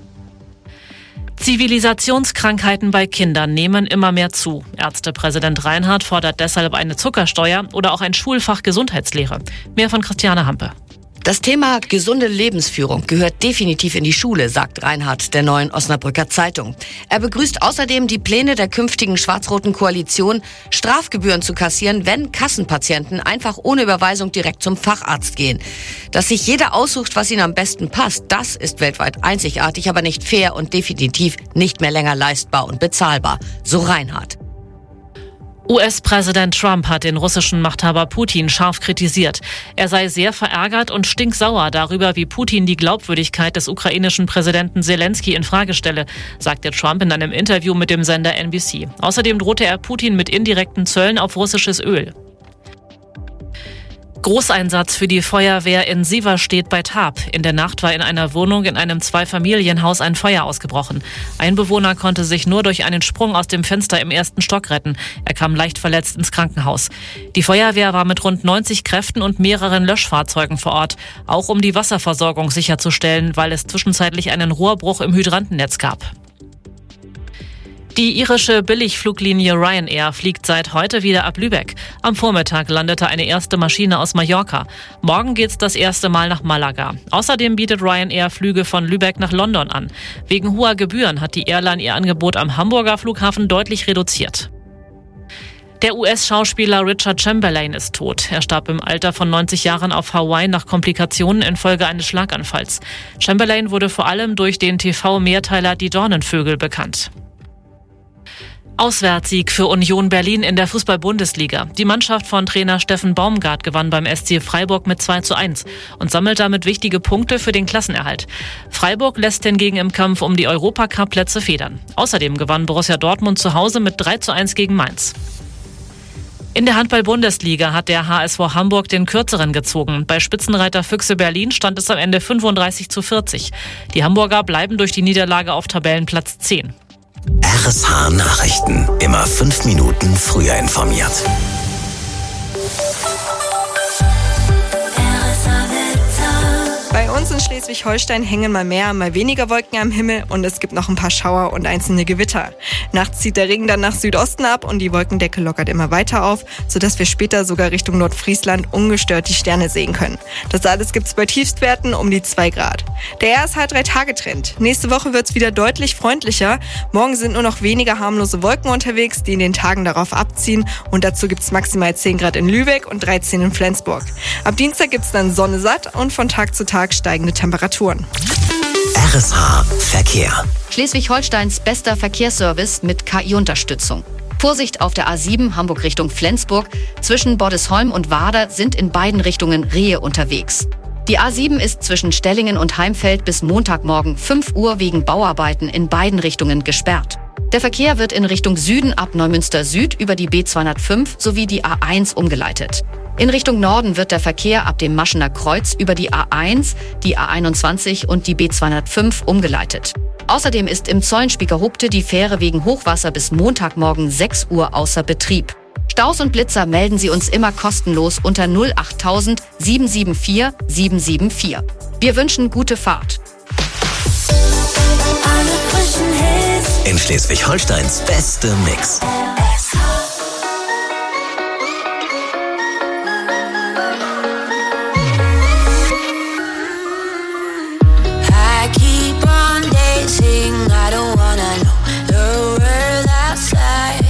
Zivilisationskrankheiten bei Kindern nehmen immer mehr zu. Ärztepräsident Reinhardt fordert deshalb eine Zuckersteuer oder auch ein Schulfach Gesundheitslehre. Mehr von Christiane Hampe. Das Thema gesunde Lebensführung gehört definitiv in die Schule, sagt Reinhard der Neuen Osnabrücker Zeitung. Er begrüßt außerdem die Pläne der künftigen schwarz-roten Koalition, Strafgebühren zu kassieren, wenn Kassenpatienten einfach ohne Überweisung direkt zum Facharzt gehen. Dass sich jeder aussucht, was ihm am besten passt, das ist weltweit einzigartig, aber nicht fair und definitiv nicht mehr länger leistbar und bezahlbar, so Reinhard. US-Präsident Trump hat den russischen Machthaber Putin scharf kritisiert. Er sei sehr verärgert und stinksauer darüber, wie Putin die Glaubwürdigkeit des ukrainischen Präsidenten Zelensky in Frage stelle, sagte Trump in einem Interview mit dem Sender NBC. Außerdem drohte er Putin mit indirekten Zöllen auf russisches Öl. Großeinsatz für die Feuerwehr in Sieverstedt bei Tarp. In der Nacht war in einer Wohnung in einem Zweifamilienhaus ein Feuer ausgebrochen. Ein Bewohner konnte sich nur durch einen Sprung aus dem Fenster im 1. Stock retten. Er kam leicht verletzt ins Krankenhaus. Die Feuerwehr war mit rund 90 Kräften und mehreren Löschfahrzeugen vor Ort, auch um die Wasserversorgung sicherzustellen, weil es zwischenzeitlich einen Rohrbruch im Hydrantennetz gab. Die irische Billigfluglinie Ryanair fliegt seit heute wieder ab Lübeck. Am Vormittag landete eine erste Maschine aus Mallorca. Morgen geht's das erste Mal nach Malaga. Außerdem bietet Ryanair Flüge von Lübeck nach London an. Wegen hoher Gebühren hat die Airline ihr Angebot am Hamburger Flughafen deutlich reduziert. Der US-Schauspieler Richard Chamberlain ist tot. Er starb im Alter von 90 Jahren auf Hawaii nach Komplikationen infolge eines Schlaganfalls. Chamberlain wurde vor allem durch den TV-Mehrteiler Die Dornenvögel bekannt. Auswärtssieg für Union Berlin in der Fußball-Bundesliga. Die Mannschaft von Trainer Steffen Baumgart gewann beim SC Freiburg mit 2:1 und sammelt damit wichtige Punkte für den Klassenerhalt. Freiburg lässt hingegen im Kampf um die Europacup-Plätze federn. Außerdem gewann Borussia Dortmund zu Hause mit 3:1 gegen Mainz. In der Handball-Bundesliga hat der HSV Hamburg den Kürzeren gezogen. Bei Spitzenreiter Füchse Berlin stand es am Ende 35:40. Die Hamburger bleiben durch die Niederlage auf Tabellenplatz 10. RSH Nachrichten. Immer 5 Minuten früher informiert. Bei uns in Schleswig-Holstein hängen mal mehr, mal weniger Wolken am Himmel und es gibt noch ein paar Schauer und einzelne Gewitter. Nachts zieht der Regen dann nach Südosten ab und die Wolkendecke lockert immer weiter auf, sodass wir später sogar Richtung Nordfriesland ungestört die Sterne sehen können. Das alles gibt's bei Tiefstwerten um die 2 Grad. Der RSH-3-Tage-Trend. Nächste Woche wird's wieder deutlich freundlicher. Morgen sind nur noch weniger harmlose Wolken unterwegs, die in den Tagen darauf abziehen und dazu gibt's maximal 10 Grad in Lübeck und 13 in Flensburg. Ab Dienstag gibt's dann Sonne satt und von Tag zu Tag steigende Temperaturen. RSH Verkehr. Schleswig-Holsteins bester Verkehrsservice mit KI-Unterstützung. Vorsicht auf der A7 Hamburg Richtung Flensburg. Zwischen Bordesholm und Wader sind in beiden Richtungen Rehe unterwegs. Die A7 ist zwischen Stellingen und Heimfeld bis Montagmorgen 5 Uhr wegen Bauarbeiten in beiden Richtungen gesperrt. Der Verkehr wird in Richtung Süden ab Neumünster Süd über die B205 sowie die A1 umgeleitet. In Richtung Norden wird der Verkehr ab dem Maschener Kreuz über die A1, die A21 und die B205 umgeleitet. Außerdem ist im Zollenspieker-Hupte die Fähre wegen Hochwasser bis Montagmorgen 6 Uhr außer Betrieb. Staus und Blitzer melden Sie uns immer kostenlos unter 08000 774 774. Wir wünschen gute Fahrt. In Schleswig-Holsteins beste Mix. I don't wanna know the world outside.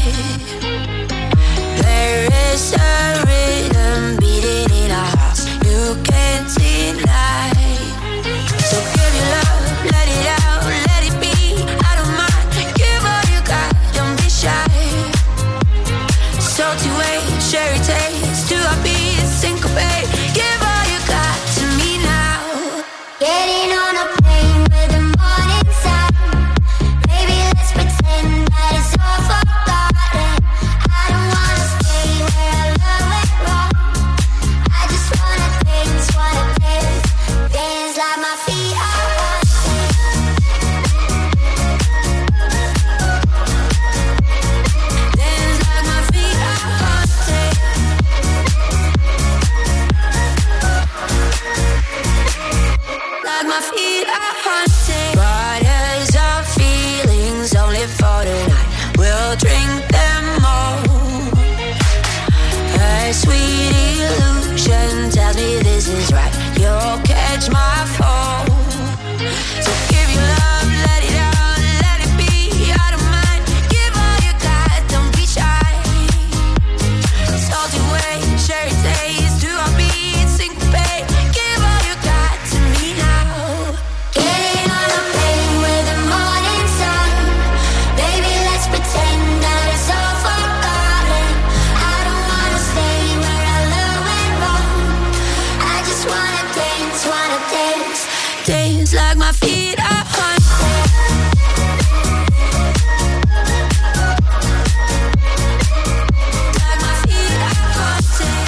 There is a rhythm beating in our hearts you can't deny. So give your love, let it out, let it be. I don't mind, give all you got, don't be shy. Salty way, cherry taste, to our beat, syncopate. Give all you got to me now. Getting on a plane with the morning sun. Baby, let's pretend that it's all forgotten. I don't wanna stay where our love went wrong. I just wanna dance like my feet are haunted. Dance like my feet are haunted. Like my feet are haunted. Waters of feelings only for tonight. We'll drink them all. A sweet illusion tells me this is right. You're okay. catch my fall. So give your love, let it out, let it be. I don't mind, give all you got, don't be shy. Salty way, cherry taste, to our beat, syncopate. Give all you got to me now. Getting on a plane with the morning sun. Baby, let's pretend that it's all forgotten. I don't wanna stay where our love went wrong. I just wanna dance, dance like my feet are haunted. Like my feet are haunted.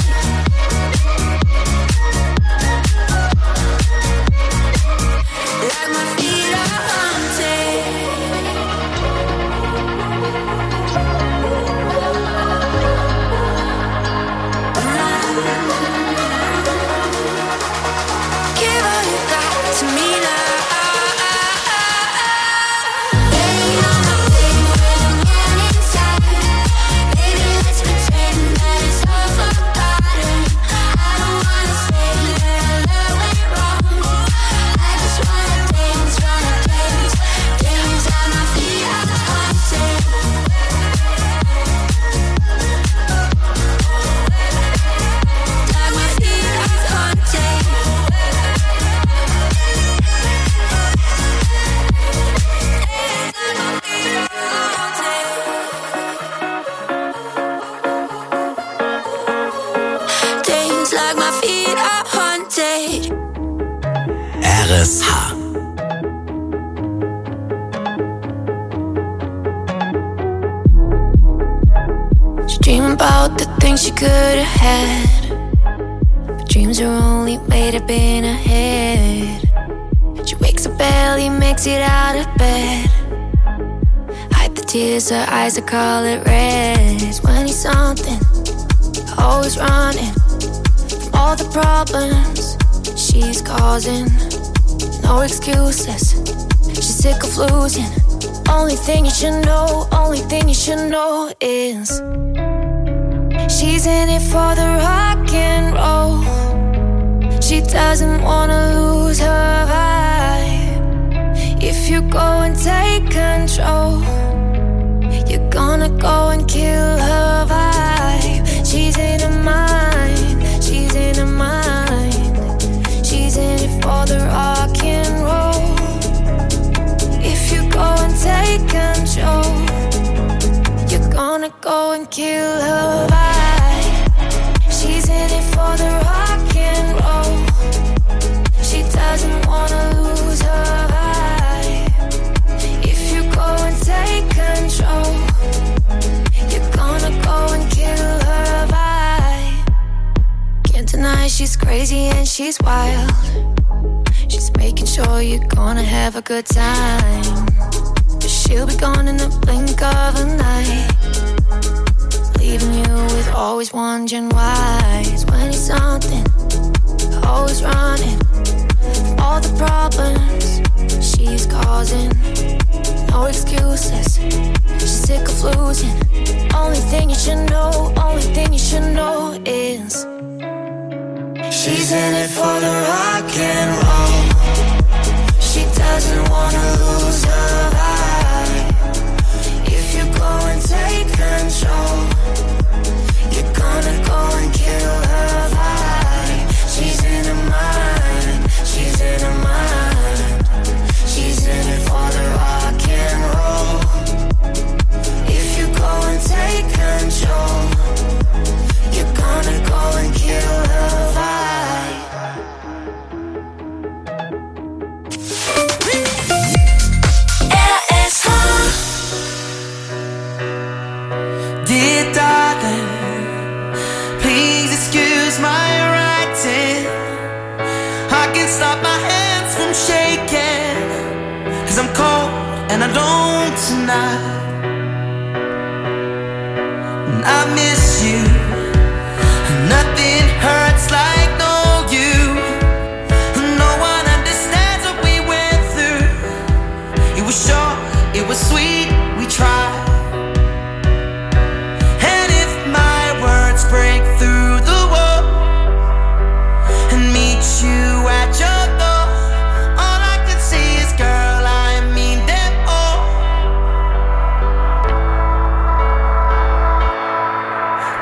Like my feet are haunted. Give all you got to me now. Like my feet are haunted. RSH. She dream about the things she could have had, but dreams are only made up in her head. She wakes up barely, makes it out of bed. Hide the tears, her eyes are color red. 20-something, always running all the problems she's causing. No excuses, she's sick of losing. Only thing you should know, only thing you should know is she's in it for the rock and roll. She doesn't wanna lose her vibe. If you go and take control, you're gonna go and kill her vibe. She's in her mind, she's in her mind. She's in it for the rock and roll. If you go and take control, you're gonna go and kill her vibe. She's in it for the rock and roll. She doesn't wanna lose her vibe. If you go and take control, you're gonna go and kill her vibe. Can't deny she's crazy and she's wild. She's making sure you're gonna have a good time, but she'll be gone in the blink of an eye, leaving you with always wondering why. 20-something, always running all the problems she's causing. No excuses, she's sick of losing. Only thing you should know, only thing you should know is she's in it for the rock and roll. She doesn't wanna lose her vibe. If you go and take control, you're gonna go and kill her vibe. She's in her mind, she's in her mind. She's in it for the rock and roll. If you go and take control, you're gonna go and kill her vibe. Dear darling, please excuse my writing. I can't stop my hands from shaking, 'cause I'm cold and I don't tonight. And I miss you. Nothing hurts like no you. No one understands what we went through. It was short, it was sweet, we tried. And if my words break through the wall and meet you at your door,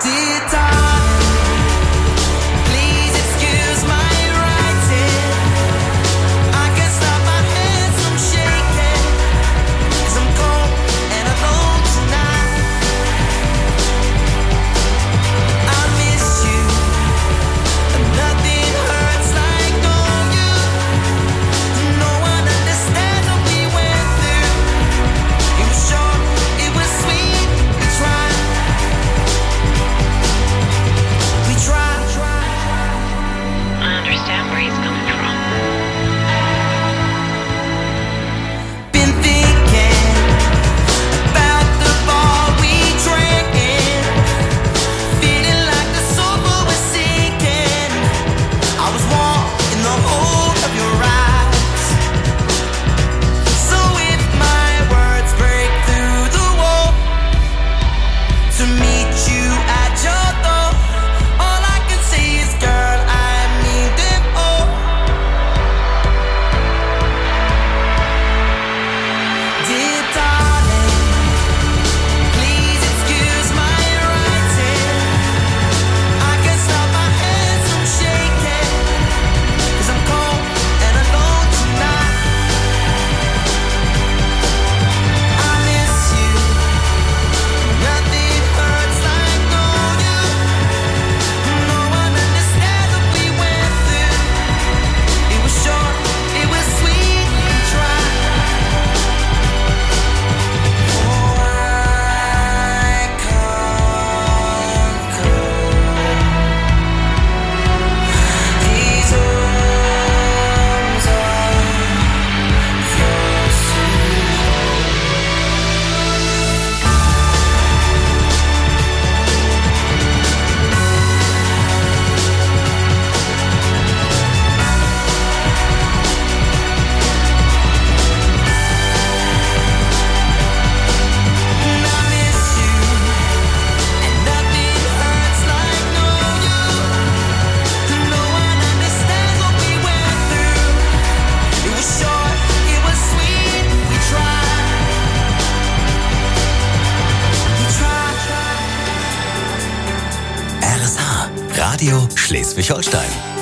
Radio Schleswig-Holstein.